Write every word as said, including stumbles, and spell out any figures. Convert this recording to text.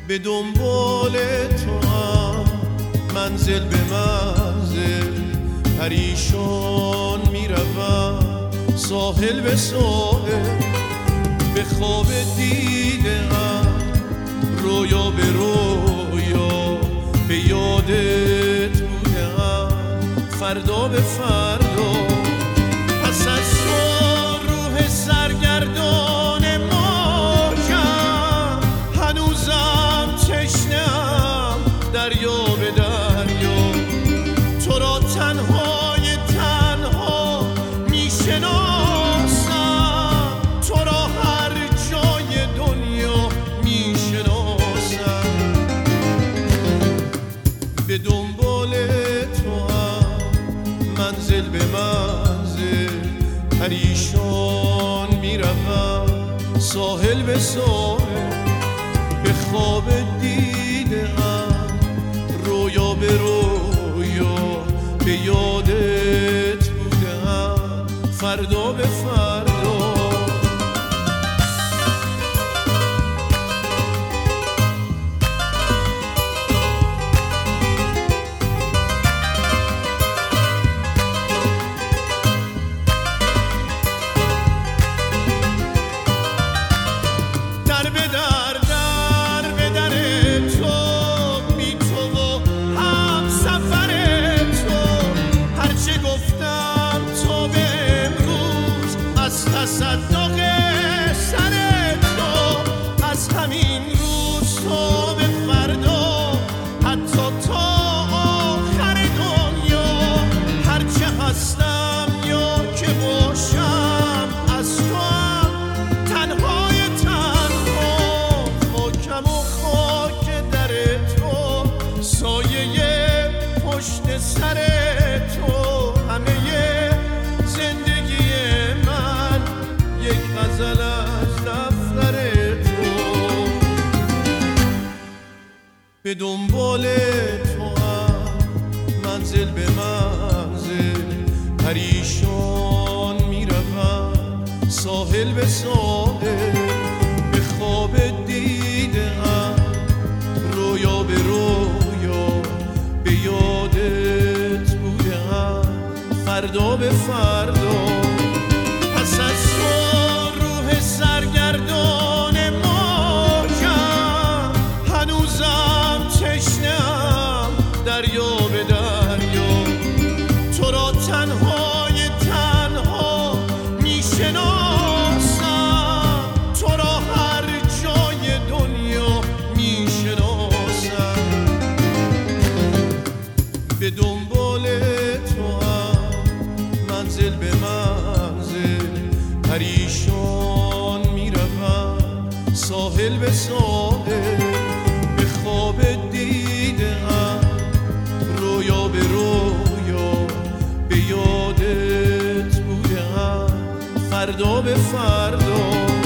به دنبال تو هم منزل به منزل پریشان میروم، ساحل به ساحل به خواب دیدم، رویا به رویا به یادت بودم، فردا به فردا. پس از تو روح سرگردان موجم، هنوزم تشنه‌ام دریا به دریا، تو را تنهای تنها میشناسم، تو را هر جای دنیا میشناسم. به دنبال تو هم منزل به منزل پریشان میروم، ساحل به ساحل به خواب دیدم، رویا به رویا به یادت بودم، فردا به فردا. تصدق سر تو از همین روز تا به فردا، حتی تا آخر دنیا، هرچه هستم یا که باشم از تو هم تنهای تنها، خاکم و خاک در تو، سایه پشت سر تو، همه غزل از دفتر تو. به دنبال تو هم منزل به منزل پریشان میروم، ساحل به ساحل به خواب دیدم، رویا به رویا به یادت بودم، فردا به فردا. پس از سرگردان موجم، هنوزم تشنه‌ام دریا به دریا، تو را تنهای تنها میشناسم، تو را هر جای دنیا میشناسم. به دنبال تو هم منزل به منزل پریشان میروم، ساحل به ساحل به خواب دیدم، رویا به رویا به یادت بودم، فردا به فردا.